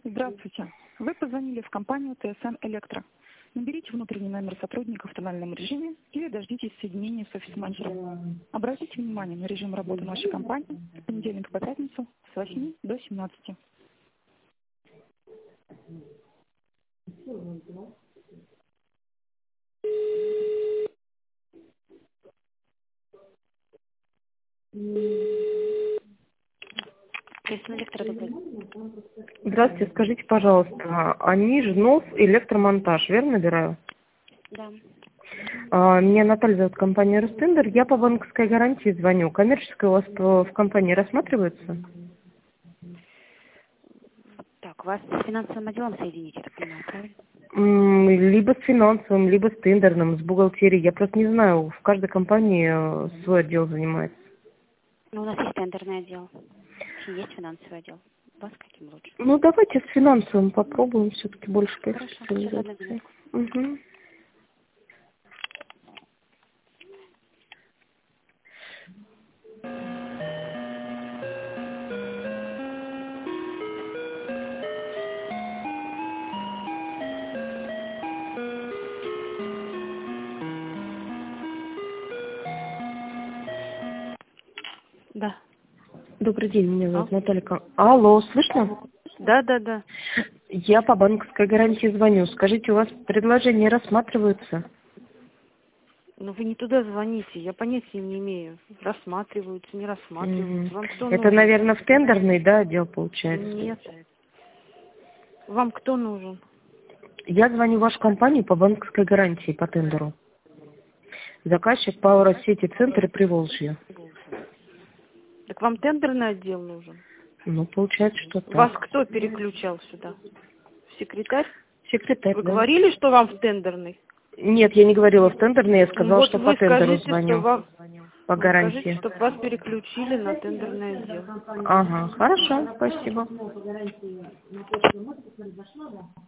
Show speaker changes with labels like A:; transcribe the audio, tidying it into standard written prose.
A: Здравствуйте. Вы позвонили в компанию ТСН Электро. Наберите внутренний номер сотрудника в тональном режиме или дождитесь соединения с офис-менеджером. Обратите внимание на режим работы нашей компании с понедельника по пятницу с 8 до 17.
B: ТСН Электро, добрый день.
C: Здравствуйте, скажите, пожалуйста, Нижнов электромонтаж, верно набираю?
B: Да.
C: Меня Наталья зовут, компания Ростендер. Я по банковской гарантии звоню. Коммерческая у вас в компании рассматривается?
B: Так, вас с финансовым отделом соединить, я так понимаю, правильно?
C: Либо с финансовым, либо с тендерным, с бухгалтерией. Я просто не знаю, в каждой компании свой отдел занимается.
B: Ну, у нас есть тендерный отдел, есть финансовый отдел. У вас каким лучше?
C: Ну, давайте с финансовым попробуем, все-таки больше по
B: Хорошо, сейчас одну
C: специализации.
B: минутку.
C: Угу.
B: Да.
C: Добрый день, меня зовут Наталья. Алло, слышно?
B: Да.
C: Я по банковской гарантии звоню. Скажите, у вас предложения рассматриваются?
B: Ну, вы не туда звоните, я понятия не имею. Рассматриваются, не рассматриваются. Вам кто
C: Это,
B: нужен?
C: наверное, в тендерный, да, отдел получается?
B: Нет. Вам кто нужен?
C: Я звоню в вашу компанию по банковской гарантии по тендеру. Заказчик ПАО «Россети Центр» и Приволжье.
B: Так вам тендерный отдел нужен?
C: Ну, получается, что
B: Вас
C: так.
B: кто переключал сюда? Секретарь?
C: Секретарь,
B: Вы
C: да?
B: говорили, что вам в тендерный?
C: Нет, я не говорила в тендерный, я
B: Ну,
C: сказала,
B: вот
C: что
B: вы
C: по тендеру
B: скажите, что
C: звоню.
B: вам...
C: По
B: Вы скажите,
C: гарантии.
B: чтобы вас переключили на тендерный отдел.
C: Ага, хорошо, спасибо.